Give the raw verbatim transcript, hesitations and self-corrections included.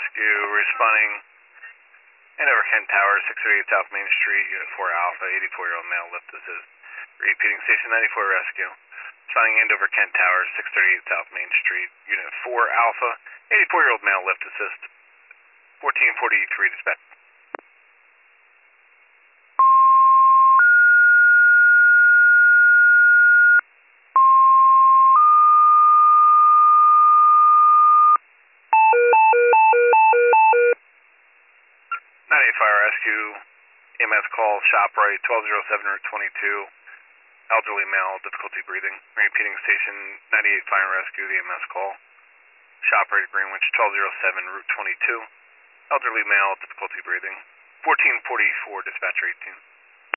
Rescue, responding Andover Kent Tower, six thirty-eight South Main Street, Unit four Alpha, eighty-four-year-old male lift assist. Repeating, Station ninety-four Rescue. Responding Andover Kent Tower, six thirty-eight South Main Street, Unit four Alpha, eighty-four-year-old male lift assist. fourteen forty-three dispatch. ninety-eight Fire Rescue, E M S call, ShopRite, twelve oh seven Route twenty-two, elderly male, difficulty breathing. Repeating, Station ninety-eight Fire Rescue, the E M S call, ShopRite, Greenwich, twelve oh seven Route twenty-two, elderly male, difficulty breathing. fourteen forty-four, dispatcher eighteen.